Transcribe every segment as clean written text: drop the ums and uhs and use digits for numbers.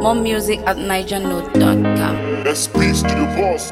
More music at nigernote.com. Let's peace to the boss.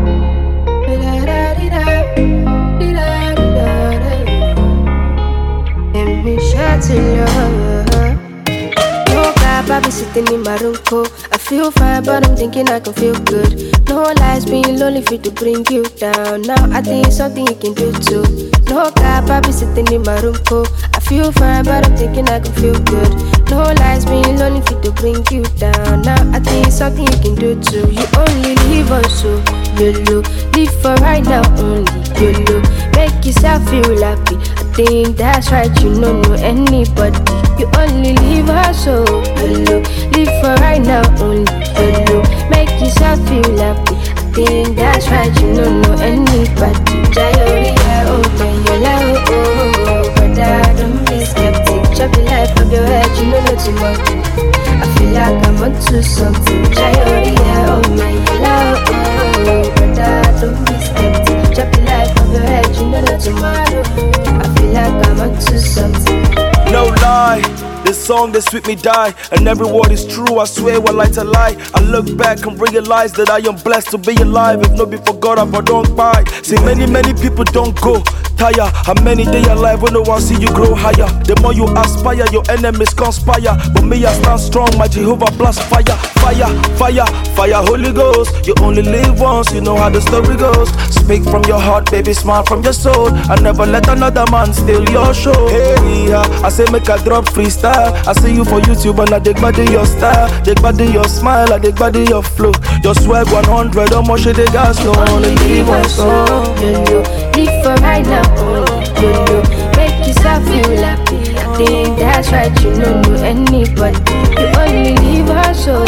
Let me share to love. No cap, I be sitting in my room cold. I feel fine, but I'm thinking I can feel good. No lies, being lonely fit to bring you down. Now I think something you can do too. No cap, I be sitting in my room cold. I feel fine, but I'm thinking I can feel good. No lies, being lonely fit to bring you down. Now I think something you can do too. You only live on so YOLO. Live for right now only YOLO. Make yourself feel happy. I think that's right, you don't know anybody. You only live on so YOLO. Live for right now only YOLO. Make yourself feel happy. I think that's right, you don't know anybody. Jayori, oh man, you like oh, but I don't be skeptic. Chop the life of your head, you know not tomorrow. I feel like I'm onto something. Jayori, oh man, you like oh, but I don't be skeptic. Chop the life of your head, you know not tomorrow. I feel like I'm onto something. No lie, this song they sweet me die, and every word is true. I swear one light a lie. I look back and realize that I am blessed to be alive. If not be for God, I don't buy. See many people don't go tire. How many day alive when no one see you grow higher? The more you aspire, your enemies conspire. But me I stand strong, my Jehovah blast fire, fire, fire, fire, Holy Ghost. You only live once, you know how the story goes. Speak from your heart, baby, smile from your soul. I never let another man steal your show. Hey, I say make a drop freestyle. I see you for YouTube and I dig body your style, dig body your smile, I dig body your flow. Your swag 100, how much they gas? You only live once, YOLO. Live for right now only YOLO. Make yourself feel happy. I think that's right, you don't know anybody. You only live on so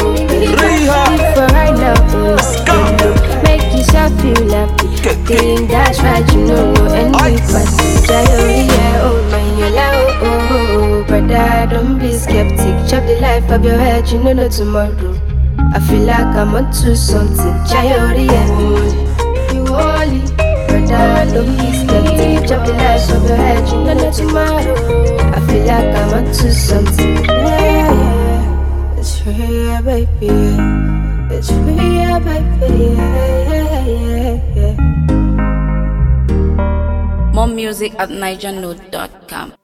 live for right now only YOLO. Make yourself feel happy. I think that's right, you don't know anybody. Jayori, oh man, you like oh, brother, don't be skeptic. Chop the life of your head, you know not tomorrow. I feel like I'm onto something. Jayori, you only brother, don't be skeptic. Chop the life of your head, you know not tomorrow. I feel like I'm onto something. Yeah, yeah. It's real, baby. It's real, baby. Yeah, yeah, yeah. More music at nigernote.com.